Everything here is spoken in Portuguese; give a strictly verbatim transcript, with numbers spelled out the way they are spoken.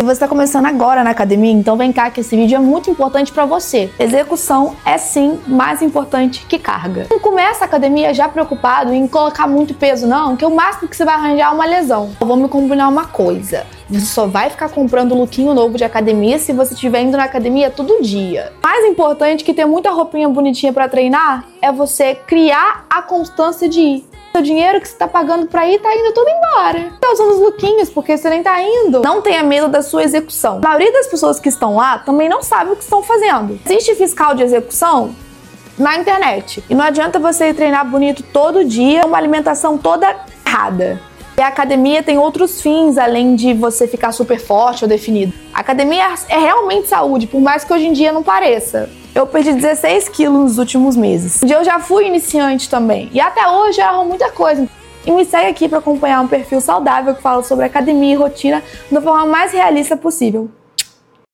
você está começando agora na academia, então vem cá que esse vídeo é muito importante para você. Execução é sim mais importante que carga. Não começa a academia já preocupado em colocar muito peso não, que o máximo que você vai arranjar é uma lesão. Eu vou me combinar uma coisa. Você só vai ficar comprando lookinho novo de academia se você estiver indo na academia todo dia. Mais importante que ter muita roupinha bonitinha para treinar é você criar a constância de ir. O dinheiro que você tá pagando pra ir tá indo tudo embora. Tá usando os lookinhos porque você nem tá indo. Não tenha medo da sua execução. A maioria das pessoas que estão lá também não sabe o que estão fazendo. Existe fiscal de execução na internet. E não adianta você treinar bonito todo dia, uma alimentação toda errada. E a academia tem outros fins, além de você ficar super forte ou definido. A academia é realmente saúde, por mais que hoje em dia não pareça. Eu perdi dezesseis quilos nos últimos meses. Eu já fui iniciante também. E até hoje eu erro muita coisa. E me segue aqui para acompanhar um perfil saudável que fala sobre academia e rotina da forma mais realista possível.